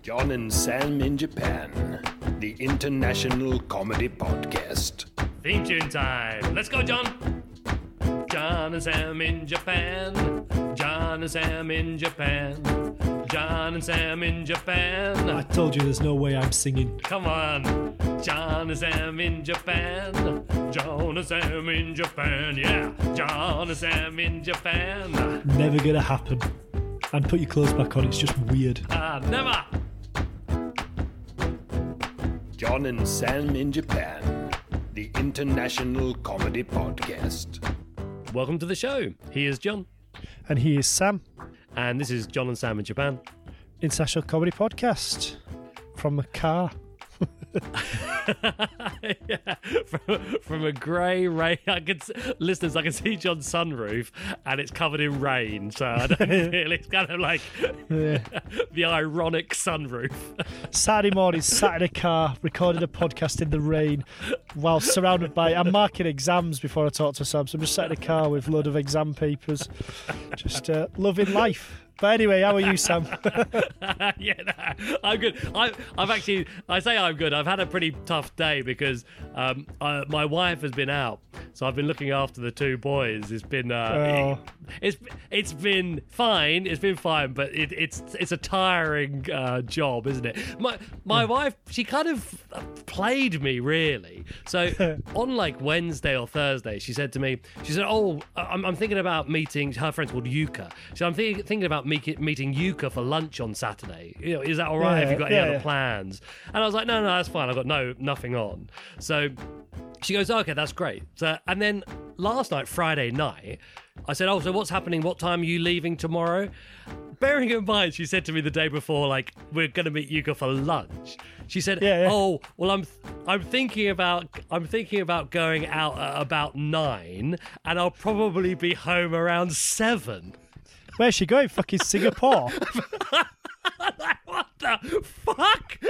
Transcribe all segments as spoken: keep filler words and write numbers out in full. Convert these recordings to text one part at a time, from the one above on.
John and Sam in Japan, the international comedy podcast. Theme tune time. Let's go, John. John and Sam in Japan. John and Sam in Japan. John and Sam in Japan. I told you there's no way I'm singing. Come on. John and Sam in Japan. John and Sam in Japan. Yeah. John and Sam in Japan. Never gonna happen. And put your clothes back on, it's just weird. Ah, never. John and Sam in Japan, the international comedy podcast. Welcome to the show. He is John. And he is Sam. And this is John and Sam in Japan. International comedy podcast. From a car. Yeah, from, from a grey rain. I can, listeners, I can see John's sunroof, and it's covered in rain. So I don't feel it's kind of like Yeah. the ironic sunroof. Saturday morning, sat in a car, recorded a podcast in the rain, while surrounded by. I'm marking exams before I talk to Sam, so I'm just sat in a car with a load of exam papers, just uh, loving life. But anyway, how are you, Sam? Yeah, no, I'm good. I, I've actually, I say I'm good. I've had a pretty tough day because um, uh, my wife has been out, so I've been looking after the two boys. It's been, uh, Oh. it, it's it's been fine. It's been fine, but it, it's it's a tiring uh, job, isn't it? My my wife, she kind of played me really. So on like Wednesday or Thursday, she said to me, she said, "Oh, I'm, I'm thinking about meeting." Her friend's called Yuka. So I'm think, thinking about meet, meeting Yuka for lunch on Saturday. You know, is that all right? Yeah, Have you got any yeah, other yeah. plans? And I was like, no, no, that's fine. I've got no nothing on. So she goes, okay, that's great. So and then last night, Friday night, I said, oh, so what's happening? What time are you leaving tomorrow? Bearing in mind, she said to me the day before, like, we're going to meet Yuka for lunch. She said, Yeah, yeah. oh, well, I'm I'm thinking about I'm thinking about going out at about nine, and I'll probably be home around seven. Where's she going? Fucking Singapore. Like, what the fuck?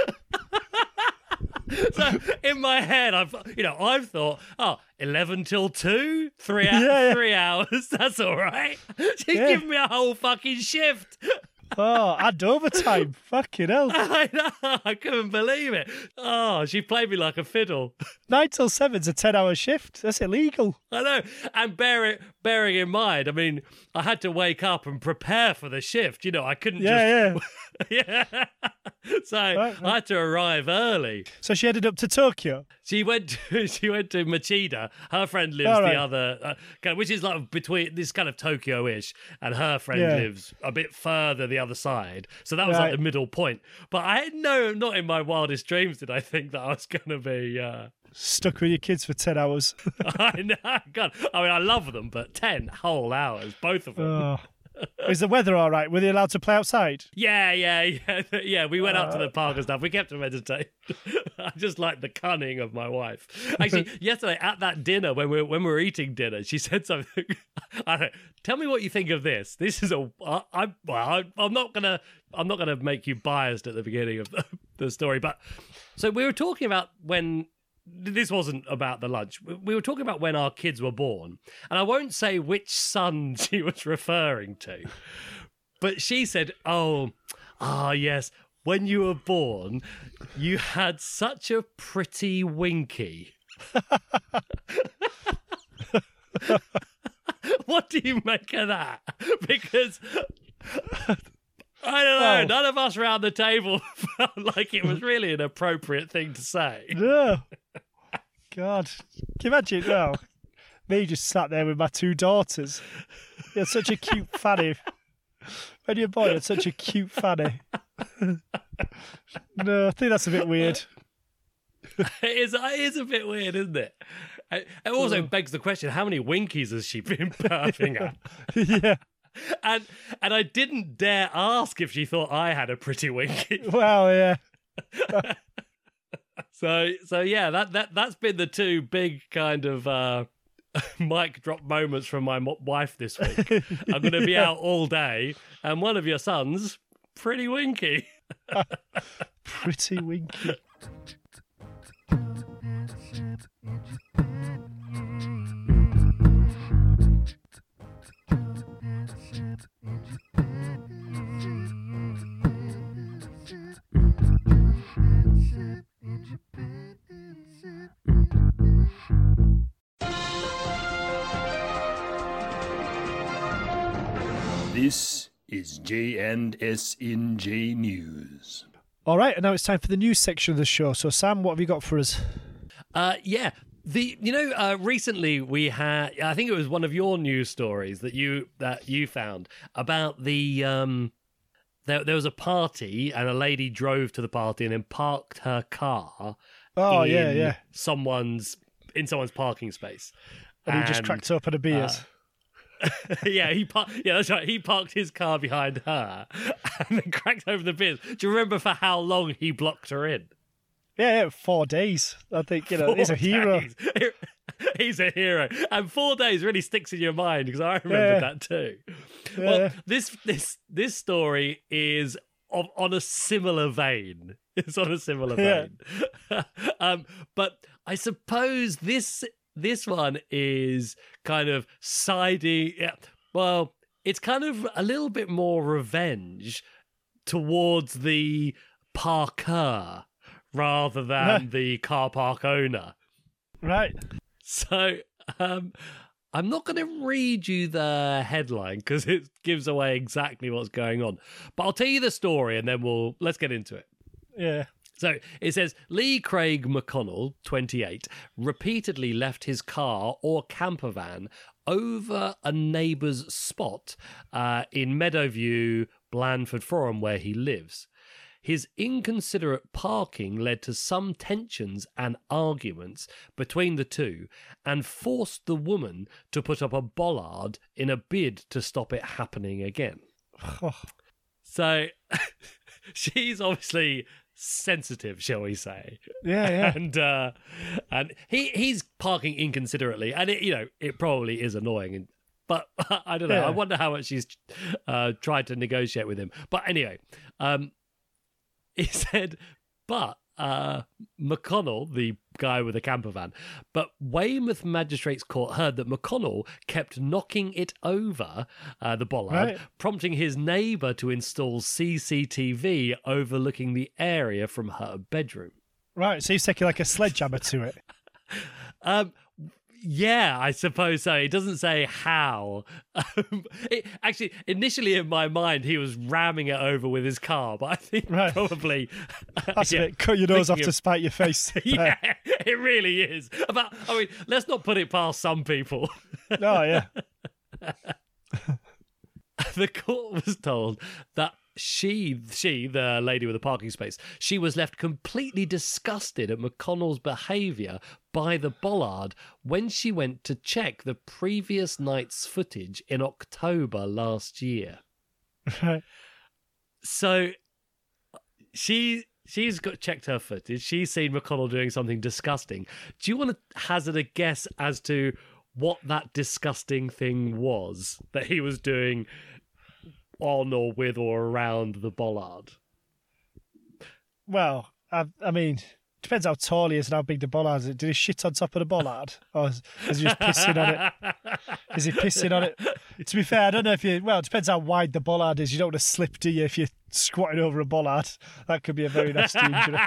So in my head, I've you know I've thought, oh, eleven till two, three hours, Yeah, yeah. three hours. That's all right. She's Yeah. giving me a whole fucking shift. Oh, add overtime. Fucking hell. I know. I couldn't believe it. Oh, she played me like a fiddle. Nine till seven's a ten-hour shift. That's illegal. I know. And bear it, bearing in mind, I mean, I had to wake up and prepare for the shift. You know, I couldn't Yeah, just... Yeah. So Right, right. I had to arrive early. So she headed up to Tokyo. She went to she went to Machida. Her friend lives All right. the other, uh, kind of- which is like between this kind of Tokyo-ish, and her friend Yeah. lives a bit further the other side. So that was Right. like the middle point. But I had no, not in my wildest dreams did I think that I was going to be. Uh, Stuck with your kids for ten hours. I know, God, I mean, I love them, but ten whole hours, both of them. Oh. Is the weather all right? Were they allowed to play outside? Yeah, yeah, yeah, yeah. We went out to the park and stuff. We kept them entertained. I just like the cunning of my wife. Actually, yesterday at that dinner, when we were, when we were eating dinner, she said something. I don't. Tell me what you think of this. This is a. I, I well, I, I'm not gonna. I'm not gonna make you biased at the beginning of the, the story, but so we were talking about when. This wasn't about the lunch. We were talking about when our kids were born. And I won't say which son she was referring to. But she said, oh, ah, yes, when you were born, you had such a pretty winky. What do you make of that? Because... I don't know. Well- None of us around the table felt like it was really an appropriate thing to say. No. God. Can you imagine? Well, me just sat there with my two daughters. You had such a cute fanny. When you're born, you had such a cute fanny. No, I think that's a bit weird. It is, it is a bit weird, isn't it? It it also begs the question: how many winkies has she been perving at? Yeah. And and I didn't dare ask if she thought I had a pretty winky. Well, yeah. So so yeah, that that that's been the two big kind of uh, mic drop moments from my mo- wife this week. I'm going to be Yeah. out all day, and one of your sons, pretty winky. Pretty winky. This is J and S in J News. All right, and now it's time for the news section of the show. So, Sam, what have you got for us? Uh, yeah. The you know uh, recently we had, I think it was one of your news stories that you that you found about the um there, there was a party and a lady drove to the party and then parked her car Oh, in yeah, yeah. someone's in someone's parking space. And he just cracked open a beers. Uh, yeah, he par- yeah, that's right. He parked his car behind her and then cracked open the beers. Do you remember for how long he blocked her in? Yeah, yeah, four days. I think, you know, Four he's a hero. days. He's a hero. And four days really sticks in your mind because I remember Yeah. that too. Yeah. Well, this this this story is of, on a similar vein. It's on a similar vein. um, but I suppose this this one is kind of siding. Yeah, well, it's kind of a little bit more revenge towards the parker rather than the car park owner. Right. So um, I'm not going to read you the headline because it gives away exactly what's going on. But I'll tell you the story and then we'll let's get into it. Yeah. So it says Lee Craig McConnell, twenty-eight, repeatedly left his car or camper van over a neighbour's spot uh, in Meadowview, Blandford Forum, where he lives. His inconsiderate parking led to some tensions and arguments between the two and forced the woman to put up a bollard in a bid to stop it happening again. Oh. So she's obviously sensitive, shall we say? Yeah, yeah. And uh, and he he's parking inconsiderately, and it, you know it probably is annoying. And but I don't know. Yeah. I wonder how much she's uh, tried to negotiate with him. But anyway, um, he said, but. Uh, McConnell, the guy with the camper van, but Weymouth Magistrates Court heard that McConnell kept knocking it over, uh, the bollard, Right. prompting his neighbour to install C C T V overlooking the area from her bedroom. Right, so he's taking like a sledgehammer to it. Um, yeah, I suppose so. It doesn't say how. Um, it, actually, initially in my mind, he was ramming it over with his car, but I think Right. probably That's yeah, a bit, cut your nose off thinking to of- spite your face. yeah, it really is. About, I mean, let's not put it past some people. Oh, yeah. The court was told that she, she, the lady with the parking space, she was left completely disgusted at McConnell's behaviour by the bollard when she went to check the previous night's footage in October last year. Right. So she she's got checked her footage. She's seen McConnell doing something disgusting. Do you want to hazard a guess as to what that disgusting thing was that he was doing on or with or around the bollard? Well, I, I mean, depends how tall he is and how big the bollard is. Did he shit on top of the bollard? Or is, is he just pissing on it? Is he pissing on it? To be fair, I don't know if you... Well, it depends how wide the bollard is. You don't want to slip, do you, if you're squatting over a bollard? That could be a very nasty injury.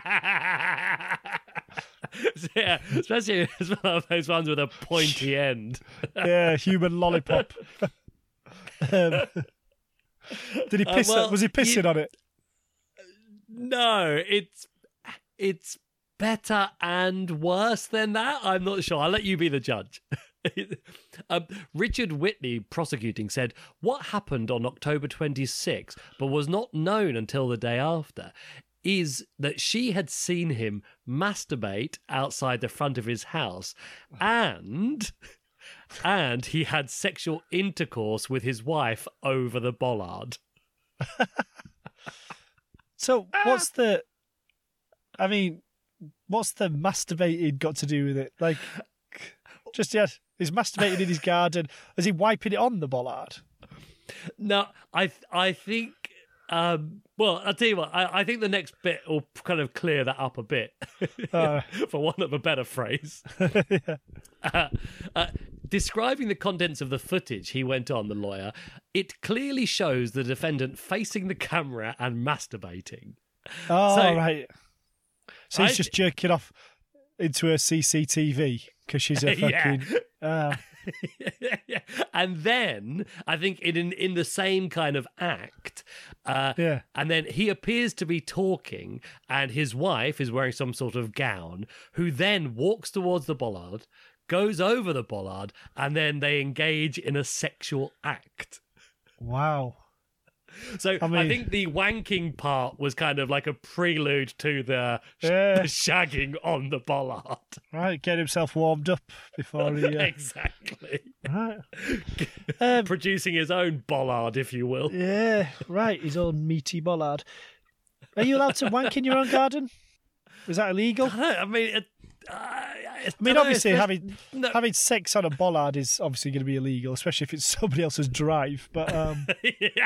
Yeah, especially as one of those ones with a pointy end. Yeah, human lollipop. um, did he Uh, piss? well, was he pissing you- on it? No, it's it's better and worse than that. I'm not sure. I'll let you be the judge. um, Richard Whitney, prosecuting, said what happened on October twenty-sixth, but was not known until the day after, is that she had seen him masturbate outside the front of his house, and and he had sexual intercourse with his wife over the bollard. So what's the... I mean, what's the masturbating got to do with it? Like, just, yeah, he's masturbating in his garden. Is he wiping it on the bollard? No, I th- I think. Um, well, I'll tell you what. I, I think the next bit will kind of clear that up a bit, Uh. for want of a better phrase. Yeah. Uh, uh, describing the contents of the footage, he went on, the lawyer, it clearly shows the defendant facing the camera and masturbating. Oh, So- right. So he's I- just jerking off into her C C T V because she's a Yeah. fucking... Ah. And then I think in, in in the same kind of act, uh, Yeah. and then he appears to be talking, and his wife is wearing some sort of gown, who then walks towards the bollard, goes over the bollard, and then they engage in a sexual act. Wow. So I, mean- think the wanking part was kind of like a prelude to the, Yeah. the shagging on the bollard. Right, get himself warmed up before he. Uh, Exactly. right. Um, Producing his own bollard, if you will. yeah, right. His own meaty bollard. Are you allowed to wank in your own garden? Is that illegal? I, don't know, I mean, it, uh, I I mean, obviously, having no. having sex on a bollard is obviously going to be illegal, especially if it's somebody else's drive. But um, yeah,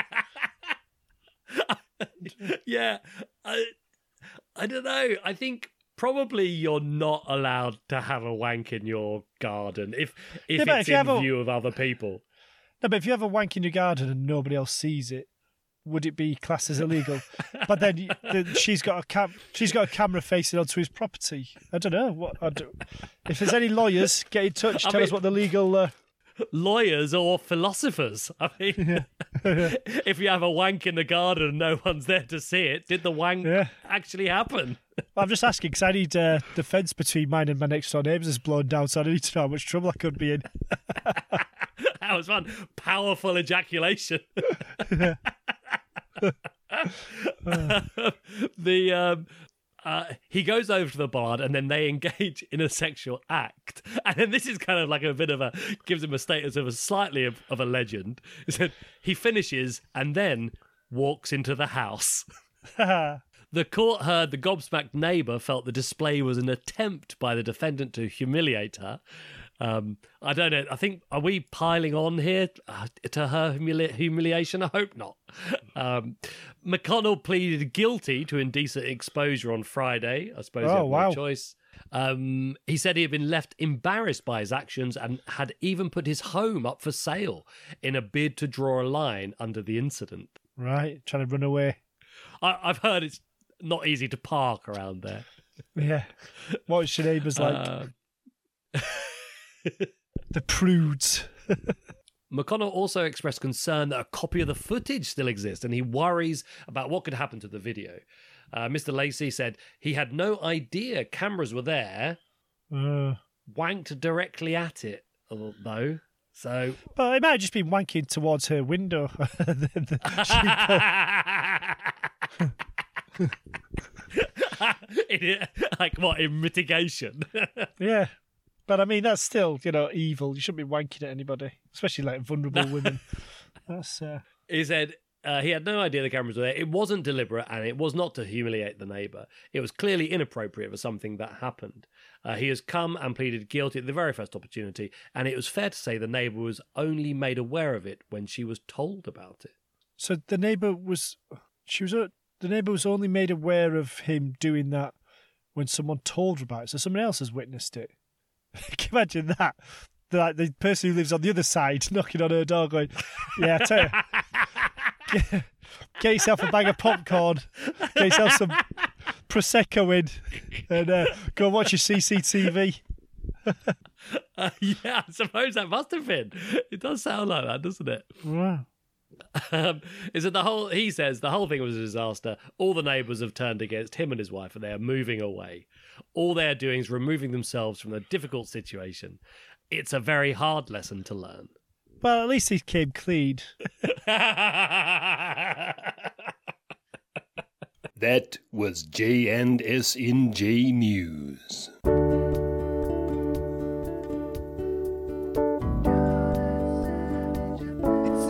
yeah. I, I don't know. I think probably you're not allowed to have a wank in your garden if if Yeah, but it's if you in have a- view of other people. no, but if you have a wank in your garden and nobody else sees it, would it be classed as illegal? But then you- the, she's got a cam, she's got a camera facing onto his property. I don't know what. I do. If there's any lawyers, get in touch. I Tell us mean- what the legal. Uh, Lawyers or philosophers. I mean, if you have a wank in the garden and no one's there to see it, did the wank Yeah. actually happen? I'm just asking because I need uh, the fence between mine and my next door neighbours is blown down, so I need to know how much trouble I could be in. That was fun. Powerful ejaculation. the um, uh, he goes over to the bollard and then they engage in a sexual act. And then this is kind of like a bit of a gives him a status of a slightly of, of a legend. He said he finishes and then walks into the house. The court heard the gobsmacked neighbour felt the display was an attempt by the defendant to humiliate her. Um, I don't know. I think, are we piling on here uh, to her humili- humiliation? I hope not. Um, McConnell pleaded guilty to indecent exposure on Friday. I suppose he Oh, had no wow. choice. Um, he said he had been left embarrassed by his actions and had even put his home up for sale in a bid to draw a line under the incident. Right, trying to run away. I- I've heard it's not easy to park around there. Yeah. What's your neighbours like? Uh, the prudes. McConnell also expressed concern that a copy of the footage still exists and he worries about what could happen to the video. Uh, Mister Lacey said he had no idea cameras were there, Uh, wanked directly at it, though. So. but it might have just been wanking towards her window. in, like what, in mitigation? Yeah. But I mean, that's still, you know, evil. You shouldn't be wanking at anybody, especially like vulnerable women. That's. Uh... He said uh, he had no idea the cameras were there. It wasn't deliberate and it was not to humiliate the neighbour. It was clearly inappropriate for something that happened. Uh, he has come and pleaded guilty at the very first opportunity, and it was fair to say the neighbour was only made aware of it when she was told about it. So the neighbour was, she was, uh, the neighbour was only made aware of him doing that when someone told her about it. So someone else has witnessed it. Can you imagine that? The, like, the person who lives on the other side knocking on her door going, yeah, I tell you, get, get yourself a bag of popcorn, get yourself some Prosecco in, and uh, go and watch your C C T V. Uh, yeah, I suppose that must have been. It does sound like that, doesn't it? Wow. Um, is it the whole? He says the whole thing was a disaster. All the neighbours have turned against him and his wife, and they are moving away. All they are doing is removing themselves from the difficult situation. It's a very hard lesson to learn. Well, at least he came clean. That was J and S in J News. It's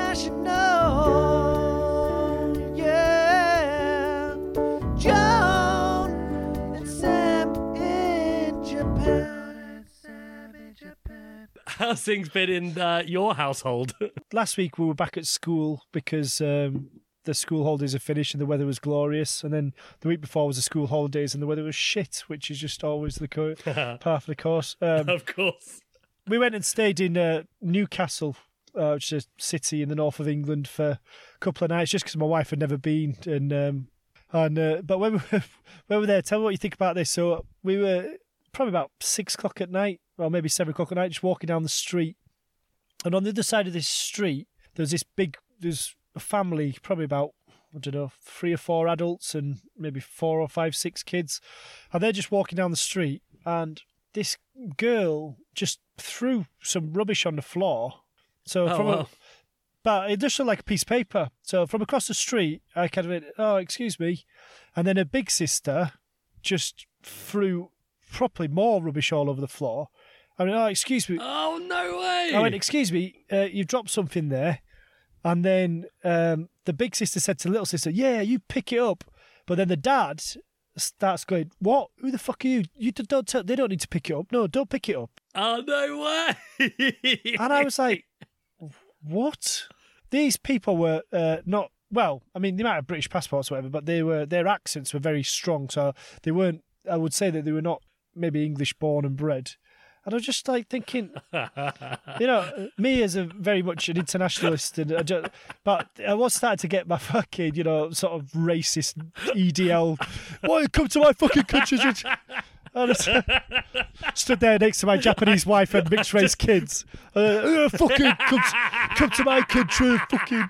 international, yeah. John and Sam in Japan. Sam in Japan. How's things been in uh, your household? Last week we were back at school because um, the school holidays are finished and the weather was glorious. And then the week before was the school holidays and the weather was shit, which is just always the co- part of the course. Um, Of course. we went and stayed in uh, Newcastle, uh, which is a city in the north of England, for a couple of nights, just because my wife had never been. And um, and uh, but when we, were, when we were there, tell me what you think about this. So we were probably about six o'clock at night, or maybe seven o'clock at night, just walking down the street. And on the other side of this street, there's this big, there's a family, probably about, I don't know, three or four adults and maybe four or five, six kids. And they're just walking down the street, and this girl just threw some rubbish on the floor. So Oh, from wow. a, but it just looked like a piece of paper. So from across the street, I kind of went, oh, excuse me. And then her big sister just threw properly more rubbish all over the floor. I mean, oh, excuse me. Oh, no way. I went, excuse me, uh, you've dropped something there. And then um, the big sister said to the little sister, yeah, you pick it up. But then the dad starts going, what? Who the fuck are you? You d- don't tell, they don't need to pick it up. No, don't pick it up. Oh, no way. And I was like, what? These people were uh, not, well, I mean, they might have British passports or whatever, but they were, their accents were very strong. So they weren't, I would say that they were not maybe English born and bred. And I was just like thinking, you know, me as a very much an internationalist, and I just, but I was starting to get my fucking, you know, sort of racist E D L. Why you come to my fucking country? And I just stood there next to my Japanese wife and mixed race kids. Uh, uh, fucking come to, come to my country, fucking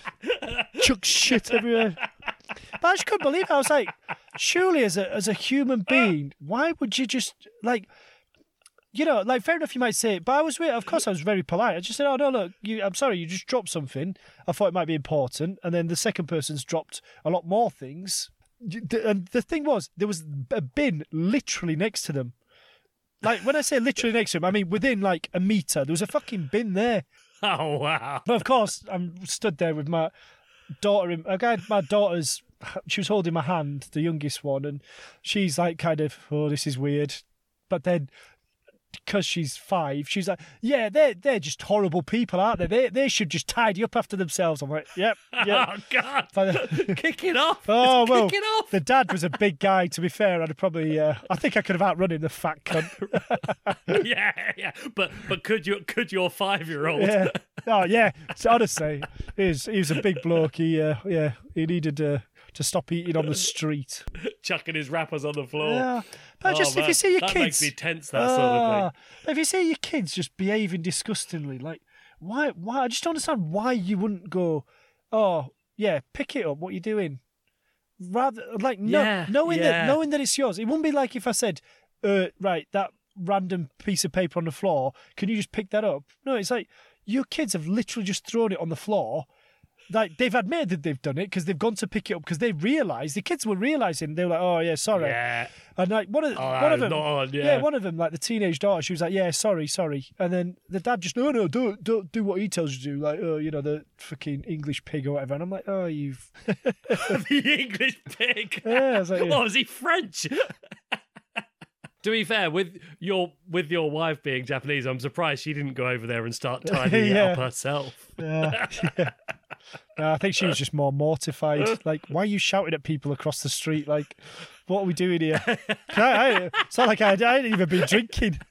chuck shit everywhere. But I just couldn't believe it. I was like, surely as a as a human being, why would you just like? You know, like, fair enough, you might say it, but I was, of course, I was very polite. I just said, oh, no, look, you, I'm sorry, you just dropped something. I thought it might be important. And then the second person's dropped a lot more things. And the thing was, there was a bin literally next to them. Like, when I say literally next to them, I mean within, like, a metre. There was a fucking bin there. Oh, wow. But, of course, I'm stood there with my daughter. In, I got my daughter's, she was holding my hand, the youngest one, and she's like, kind of, oh, this is weird. But then, because she's five, she's like, yeah, they're they're just horrible people, aren't they? They they should just tidy up after themselves. I'm like, yep, yep. Oh, God. But- Kick it off. Oh, Just well, kick it off. the dad was a big guy, to be fair. I'd probably, uh, I think I could have outrun him, the fat cunt. yeah, yeah. But but could you could your five year old? Yeah. Oh, yeah. So honestly, he was, he was a big bloke. He, uh, yeah, he needed uh, to stop eating on the street. chucking his wrappers on the floor? Yeah. But Oh, just if man, you see your that kids, makes me tense. That sort of Ah, thing. if you see your kids just behaving disgustingly, like why? Why? I just don't understand why you wouldn't go. Oh, yeah, pick it up. What you doing? Rather, like no, Yeah, knowing yeah. that, knowing that it's yours. It wouldn't be like if I said, uh, right, that random piece of paper on the floor. Can you just pick that up? No, it's like your kids have literally just thrown it on the floor. Like they've admitted that they've done it because they've gone to pick it up because they realised the kids were realising they were like, oh yeah, sorry. Yeah. And like one of Oh, one that of is them, not on, yeah. one of them, like the teenage daughter, she was like, yeah, sorry, sorry. And then the dad just, no, no, don't, don't do what he tells you to do. Like, oh, you know, the fucking English pig or whatever. And I'm like, oh, you've. The English pig. Yeah, I was like, yeah. What was he French? To be fair, with your with your wife being Japanese, I'm surprised she didn't go over there and start tidying it Yeah. up herself. Yeah, yeah. No, I think she was just more mortified. Like, why are you shouting at people across the street? Like, what are we doing here? I, I, it's not like I, I hadn't even been drinking.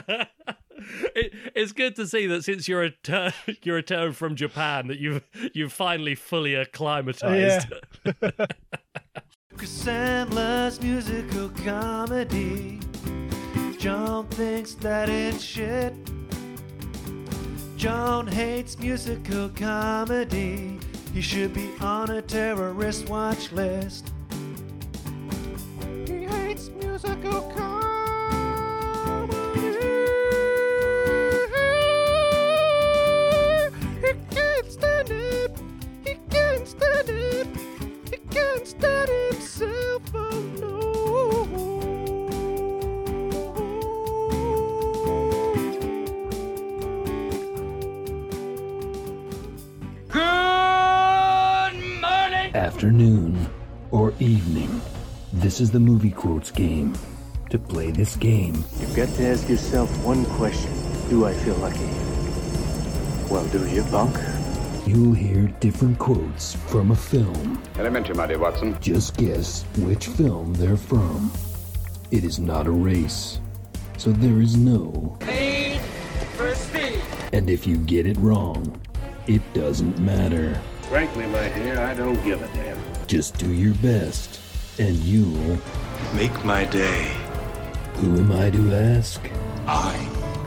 It, it's good to see that since your return, your return from Japan, that you've you've finally fully acclimatized. Chris Sandler's musical comedy. John thinks that it's shit. John hates musical comedy. He should be on a terrorist watch list. He hates musical comedy. He can't stand it. He can't stand it. He can't stand himself. Oh no. Afternoon or evening. This is the Movie Quotes game. To play this game, You've got to ask yourself one question. Do I feel lucky? Well, do you, punk? you'll hear different quotes from a film. Elementary, my dear Watson. Just guess which film they're from. It is not a race, so there is no Need for speed. and if you get it wrong, it doesn't matter. Frankly, my dear, I don't give a damn. Just do your best, and you'll... Make my day. Who am I to ask? I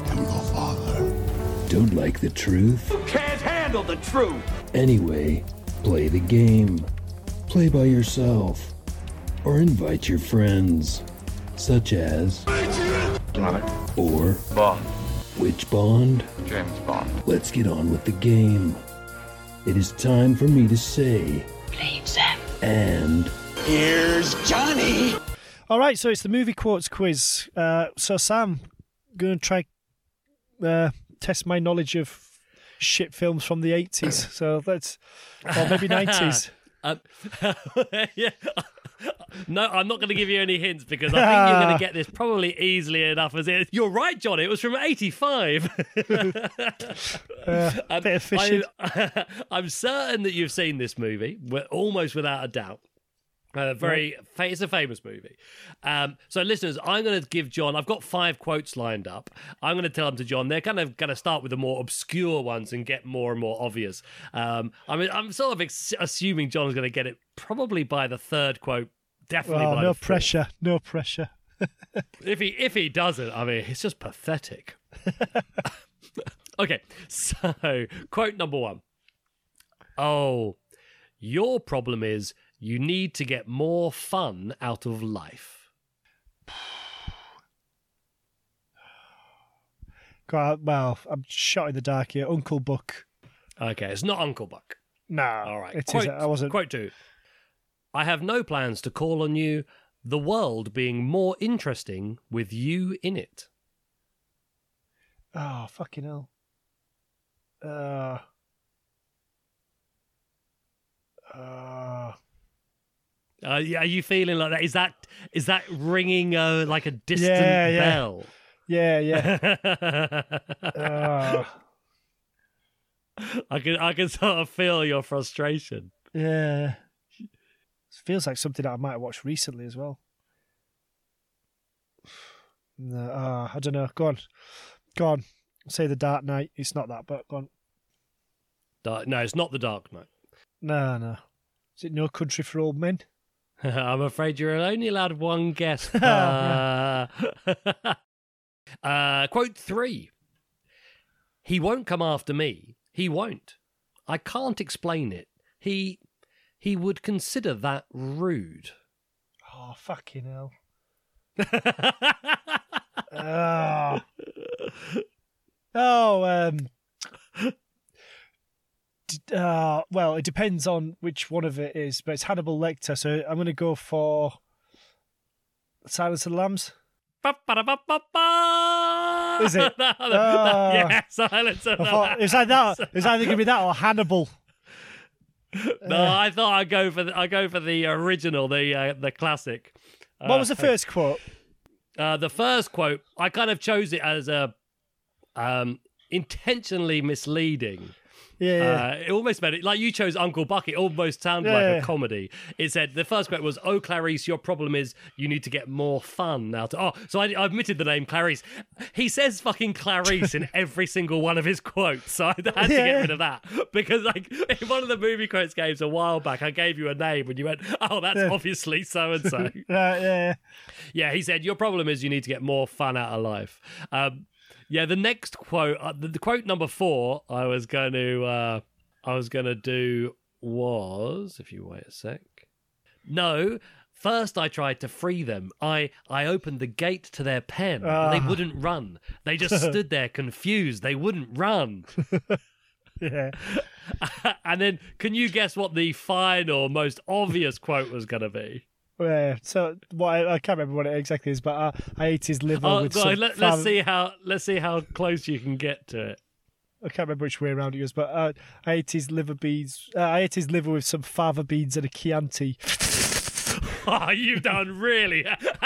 am your father. Don't like the truth? You can't handle the truth. Anyway, play the game. Play by yourself. Or invite your friends. Such as... Mother. Or... Bond. Which Bond? James Bond. Let's get on with the game. It is time for me to say... Play it, Sam. And... Here's Johnny. All right, so it's the movie quotes quiz. Uh, so, Sam, going to try uh, test my knowledge of shit films from the eighties. So let's... Or maybe nineties. Um, yeah. No, I'm not going to give you any hints because I think you're going to get this probably easily enough as it is. You're right, John. It was from eighty-five. uh, um, bit of fishing. I, I'm certain that you've seen this movie, almost without a doubt. Uh, very, fa- it's a famous movie. Um, so, listeners, I'm going to give John. I've got five quotes lined up. I'm going to tell them to John. They're kind of going to start with the more obscure ones and get more and more obvious. Um, I mean, I'm sort of ex- assuming John's going to get it probably by the third quote. Definitely. Oh, by no the fourth. pressure. No pressure. if he if he doesn't, I mean, it's just pathetic. Okay, so quote number one. Oh, your problem is you need to get more fun out of life. God, well, I'm shot in the dark here. Uncle Buck. Okay, it's not Uncle Buck. No. All right. It quote, is. I wasn't. Quote two. I have no plans to call on you, the world being more interesting with you in it. Oh, fucking hell. Uh. Uh. Uh, are you feeling like that? Is that is that ringing uh, like a distant yeah, yeah. bell? Yeah, yeah. uh. I can I can sort of feel your frustration. Yeah. It feels like something that I might have watched recently as well. No, uh, I don't know. Go on. Go on. Say The Dark Knight. It's not that, but go on. Dark, no, it's not The Dark Knight. No, no. Is it No Country for Old Men? I'm afraid you're only allowed one guess. uh, uh, quote three. He won't come after me. He won't. I can't explain it. He he would consider that rude. Oh, fucking hell. oh. oh, um... Uh, well, it depends on which one of it is, but it's Hannibal Lecter, so I'm going to go for Silence of the Lambs. Is it? no, no, oh. no, yeah, Silence of the Lambs. It was like that. It was either going to be that or Hannibal. No, uh, I thought I'd go for the, I'd go for the original, the uh, the classic. What uh, was the first quote? Uh, the first quote, I kind of chose it as a um, intentionally misleading. Yeah, yeah. Uh, it almost made it like you chose Uncle Buck. It almost sounded yeah, like yeah. a comedy. It said the first quote was, "Oh, Clarice, your problem is you need to get more fun out of." Oh, so I, I omitted the name Clarice. He says fucking Clarice in every single one of his quotes, so I had to yeah. get rid of that because, like, in one of the movie quotes games a while back, I gave you a name and you went, "Oh, that's yeah. obviously so and so." Right? Yeah. Yeah. He said your problem is you need to get more fun out of life. Um, yeah. The next quote, uh, the, the quote number four, I was going to. Uh, I was going to do was, if you wait a sec. No, first I tried to free them. I, I opened the gate to their pen. Uh. They wouldn't run. They just stood there confused. They wouldn't run. Yeah. And then, can you guess what the final, most obvious quote was going to be? Yeah, so what I, I can't remember what it exactly is, but I, I ate his liver oh, with God, some let, farm... let's see how let's see how close you can get to it. I can't remember which way around it was, but uh, I ate his liver beans. Uh, I ate his liver with some fava beans and a Chianti. Oh, you've done really,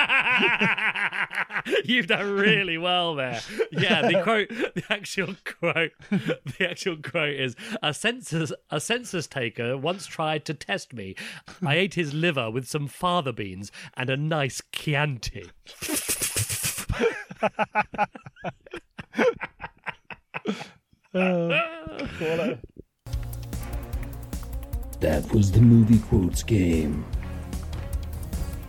you've done really well there. Yeah, the quote, the actual quote, the actual quote is: a census, a census taker once tried to test me. I ate his liver with some fava beans and a nice Chianti. Uh, that was the movie quotes game.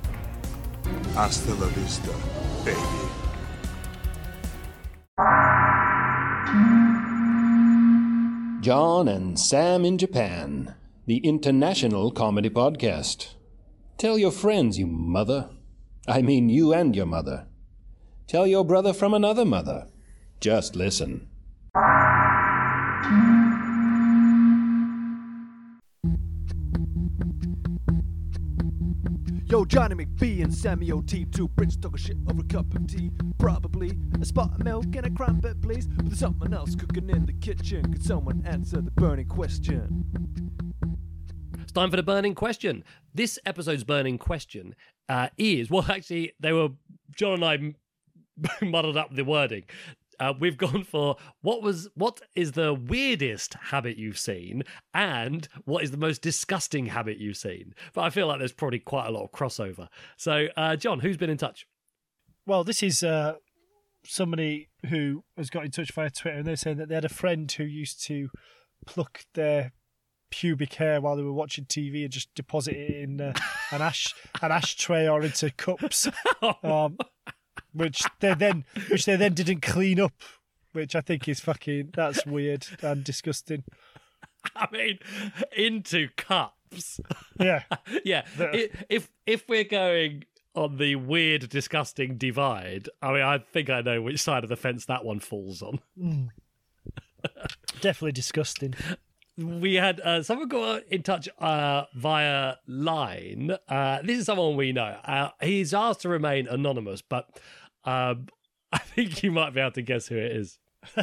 Hasta la vista, baby. John and Sam in Japan, the international comedy podcast. Tell your friends, you mother. I mean you and your mother. Tell your brother from another mother. Just listen. Yo, Johnny McBee and Sammy O T, two Brits talking shit over a cup of tea. Probably a spot of milk and a crumpet, please. But there's something else cooking in the kitchen. Could someone answer the burning question? It's time for the burning question. This episode's burning question uh, is, well, actually, they were, John and I muddled up the wording. Uh, we've gone for what was what is the weirdest habit you've seen and what is the most disgusting habit you've seen. But I feel like there's probably quite a lot of crossover. So, uh, John, who's been in touch? Well, this is uh, somebody who has got in touch via Twitter, and they're saying that they had a friend who used to pluck their pubic hair while they were watching T V and just deposit it in uh, an ash an ashtray or into cups. Um, Which they then, which they then didn't clean up, which I think is fucking, that's weird and disgusting. I mean, into cups. Yeah, yeah. The- If if we're going on the weird, disgusting divide, I mean, I think I know which side of the fence that one falls on. Mm. Definitely disgusting. We had uh, someone got in touch uh, via line. Uh, this is someone we know. Uh, he's asked to remain anonymous, but um, I think you might be able to guess who it is.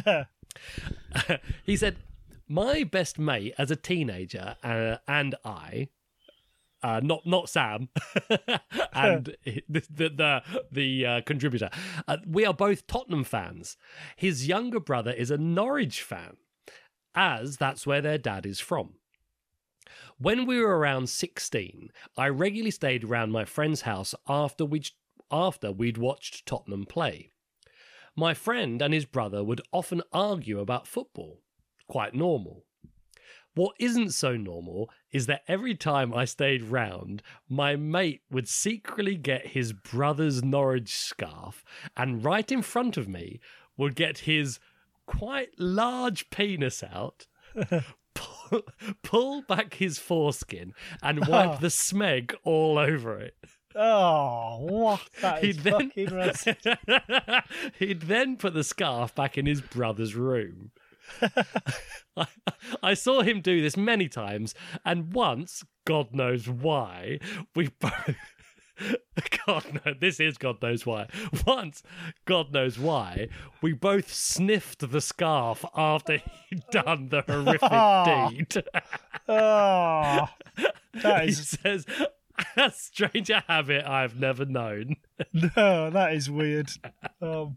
He said, my best mate as a teenager uh, and I, uh, not not Sam, and the the the, the uh, contributor, uh, we are both Tottenham fans. His younger brother is a Norwich fan, as that's where their dad is from. When we were around sixteen, I regularly stayed around my friend's house after we'd, after we'd watched Tottenham play. My friend and his brother would often argue about football. Quite normal. What isn't so normal is that every time I stayed round, my mate would secretly get his brother's Norwich scarf and right in front of me would get his quite large penis out, pull, pull back his foreskin and wipe the smeg all over it. Oh, what? That is He'd then, fucking racist. he'd then put the scarf back in his brother's room. I, I saw him do this many times, and once, God knows why, we both... God no, this is God knows why. Once, God knows why, we both sniffed the scarf after he'd done the horrific deed. Oh, that He is says, a stranger habit I've never known. no, that is weird. Um,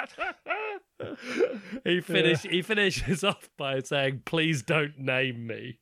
He finish, he finishes off by saying, please don't name me.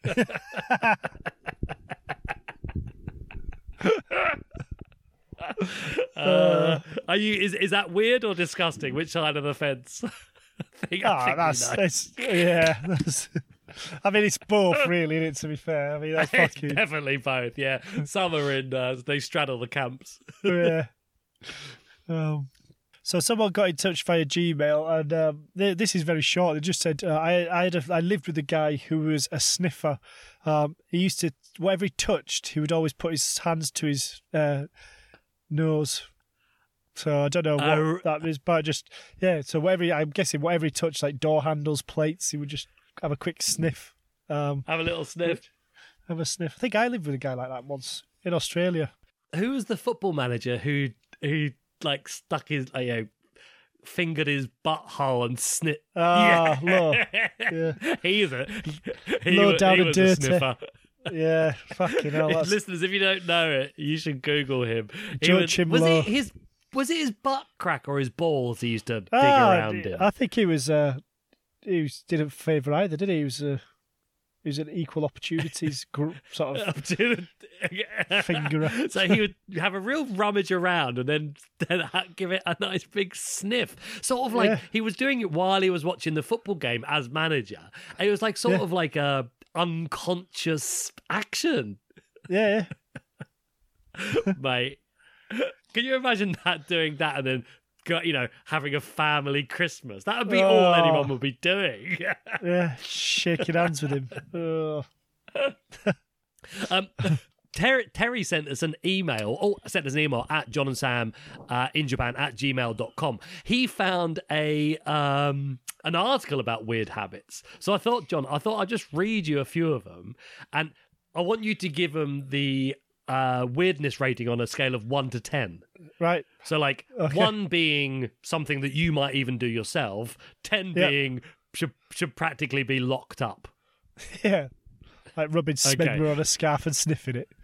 Uh, are you? Is is that weird or disgusting? Which side of the fence? I think, I ah, think we that's, know. that's yeah. That's, I mean, it's both, really, isn't it? To be fair, I mean, that's It's fucking definitely both. Yeah, some are in. Uh, they straddle the camps. yeah. Um, so someone got in touch via Gmail, and um, they, this is very short. They just said, uh, I I, had a, I lived with a guy who was a sniffer. Um, he used to, whatever he touched, he would always put his hands to his uh, nose. So I don't know what Uh, that is, but just, yeah, so whatever he, I'm guessing whatever he touched, like door handles, plates, he would just have a quick sniff. Um, Have a little sniff. have a sniff. I think I lived with a guy like that once in Australia. Who was the football manager who who like stuck his, uh, you know, fingered his butthole and sniffed? Ah, low. Yeah. He's a he, Low was, down he and was a dirty. sniffer. Yeah, fucking hell. That's, Listeners, if you don't know it, you should Google him. He Judge was, him was low. it his was it his butt crack or his balls he used to dig Ah, around in? I think he was. Uh, he was, didn't favour either, did he? He was. Uh, he was an equal opportunities gr- sort of Up to the- Finger. So he would have a real rummage around and then then ha- give it a nice big sniff. Sort of like Yeah. he was doing it while he was watching the football game as manager. And it was like sort Yeah. of like a unconscious action, Yeah, mate. Can you imagine that doing that and then got, you know, having a family Christmas. That would be oh. all anyone would be doing. Yeah, shaking hands with him. Oh. um, Terry, Terry sent us an email, oh, sent us an email at John and Sam uh, in Japan at gmail dot com. He found a um, an article about weird habits. So I thought, John, I thought I'd just read you a few of them, and I want you to give them the uh, weirdness rating on a scale of one to ten. Right. So, like, okay. one being something that you might even do yourself, ten yep. being should should practically be locked up. Yeah. Like rubbing smegma okay. on a scarf and sniffing it.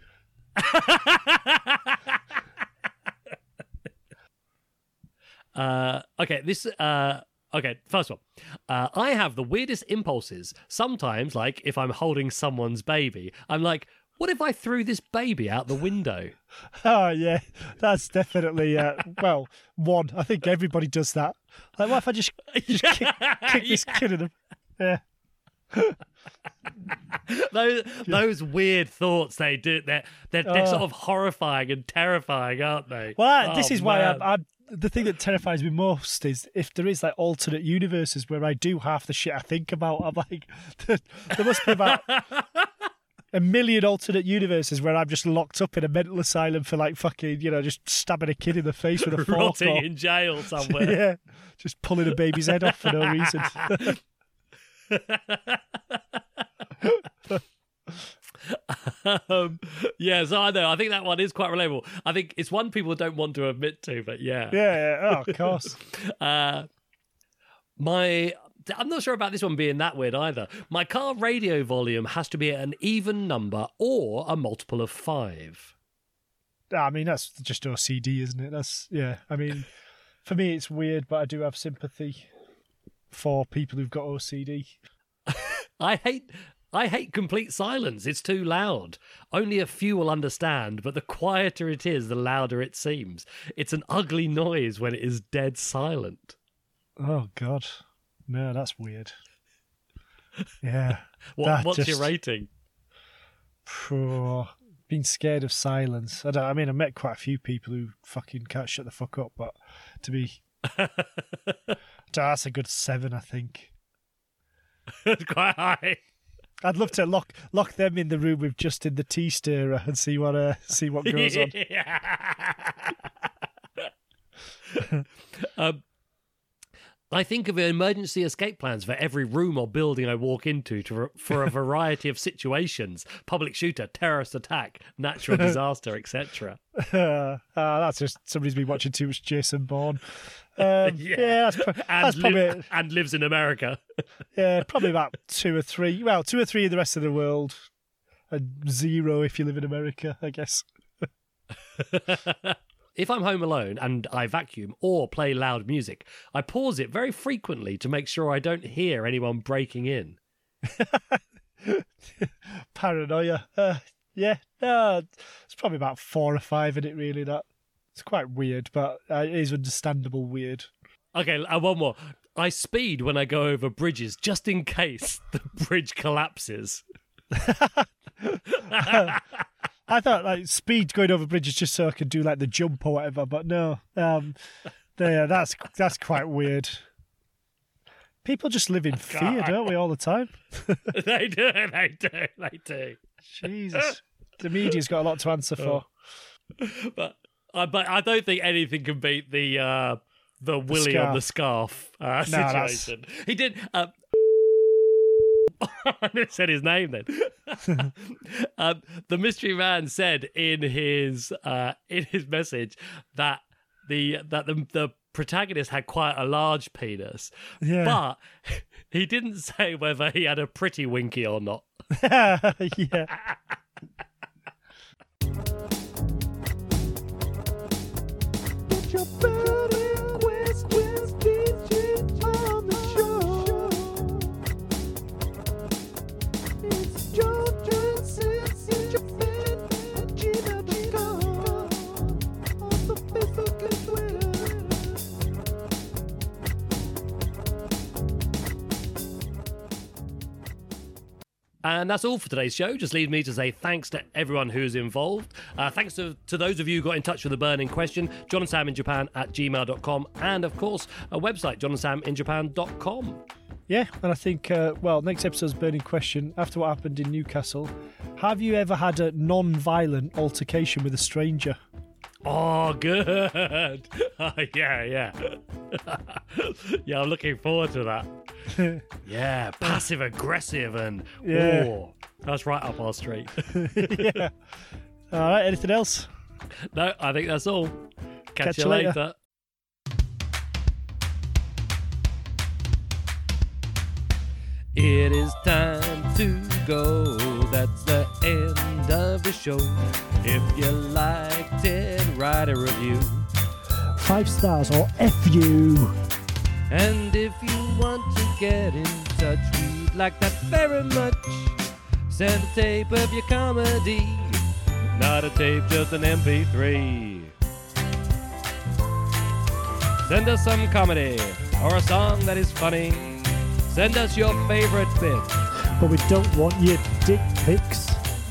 uh, okay, this... Uh, okay, first one. Uh, I have the weirdest impulses. Sometimes, like, if I'm holding someone's baby, I'm like, what if I threw this baby out the window? Oh, yeah. That's definitely, uh, well, one. I think everybody does that. Like, what if I just, just kick, kick this yeah. kid in them? Yeah. those those weird thoughts they do, they're, they're, they're oh. sort of horrifying and terrifying, aren't they? Well, oh, this is why I'm, I'm, the thing that terrifies me most is if there is like alternate universes where I do half the shit I think about. I'm like, there must be about a million alternate universes where I'm just locked up in a mental asylum for like fucking, you know, just stabbing a kid in the face with a fork. Rotting or, in jail somewhere. Yeah, just pulling a baby's head off for no reason. um, yeah, so I know. I think that one is quite relatable. I think it's one people don't want to admit to, but yeah. Yeah, yeah. Oh, of course. uh, my... I'm not sure about this one being that weird either. My car radio volume has to be at an even number or a multiple of five. I mean, that's just O C D, isn't it? That's, yeah. I mean, for me, it's weird, but I do have sympathy for people who've got O C D. I hate I hate complete silence. It's too loud. Only a few will understand, but the quieter it is, the louder it seems. It's an ugly noise when it is dead silent. Oh, God. No, that's weird. Yeah. what, what's just, your rating? Oh, being scared of silence. I, don't, I mean, I met quite a few people who fucking can't shut the fuck up, but to be... that's a good seven, I think. It's quite high. I'd love to lock lock them in the room with Justin the tea stirrer and see what uh, see what goes on. um, I think of emergency escape plans for every room or building I walk into to, for a variety of situations: public shooter, terrorist attack, natural disaster, et cetera. Uh, uh, that's just somebody's been watching too much Jason Bourne. Um, yeah, yeah that's, pro- and, that's probably li- and lives in America. Yeah, probably about two or three. Well, two or three in the rest of the world, and zero if you live in America, I guess. If I'm home alone and I vacuum or play loud music, I pause it very frequently to make sure I don't hear anyone breaking in. Paranoia. Uh, yeah, uh, it's probably about four or five in it, really. That it's quite weird, but uh, it is understandable weird. Okay, uh, one more. I speed when I go over bridges just in case the bridge collapses. I thought like speed going over bridges just so I could do like the jump or whatever, but no. Um, yeah, that's that's quite weird. People just live in fear, God. Don't we, all the time? They do, they do, they do. Jesus, the media's got a lot to answer for. Oh. But uh, but I don't think anything can beat the uh, the Willy on the scarf uh, no, situation. That's... He did. Uh, I never said his name then. um, the mystery man said in his uh, in his message that the that the, the protagonist had quite a large penis, yeah. but he didn't say whether he had a pretty winky or not. Yeah. Get your burning questions, D J on the show. It's George Simpson, Japan, at gmail dot com. Also Facebook and Twitter. And that's all for today's show. Just leaves me to say thanks to everyone who's involved. Uh, thanks to, to those of you who got in touch with the burning question, john and sam in japan at gmail dot com, and of course, a website, john and sam in japan dot com. Yeah, and I think, uh, well, next episode's burning question, after what happened in Newcastle, have you ever had a non-violent altercation with a stranger? Oh, good. Oh, yeah, yeah. Yeah, I'm looking forward to that. Yeah, passive aggressive and Yeah. oh, that's right up our street. Yeah. All right, anything else? No, I think that's all. Catch, Catch you you later. later. It is time to go. That's the end of the show. If you liked it, write a review. Five stars or F you. And if you want to get in touch, we'd like that very much. Send a tape of your comedy. Not a tape, just an M P three. Send us some comedy or a song that is funny. Send us your favorite bit. But we don't want your dick pics.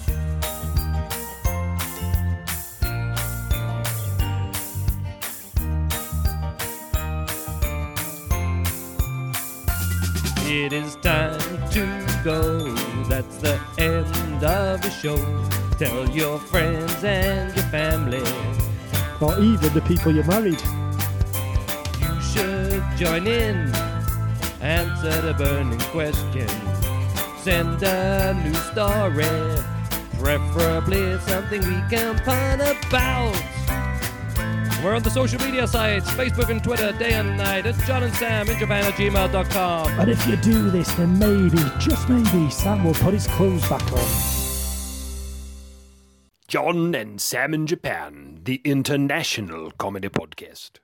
It is time to go. That's the end of the show. Tell your friends and your family. Or even the people you married. You should join in. Answer the burning question. Send a new story. Preferably something we can pun about. We're on the social media sites, Facebook and Twitter, day and night. It's John and Sam in Japan at gmail dot com. And if you do this, then maybe, just maybe, Sam will put his clothes back on. John and Sam in Japan, the international comedy podcast.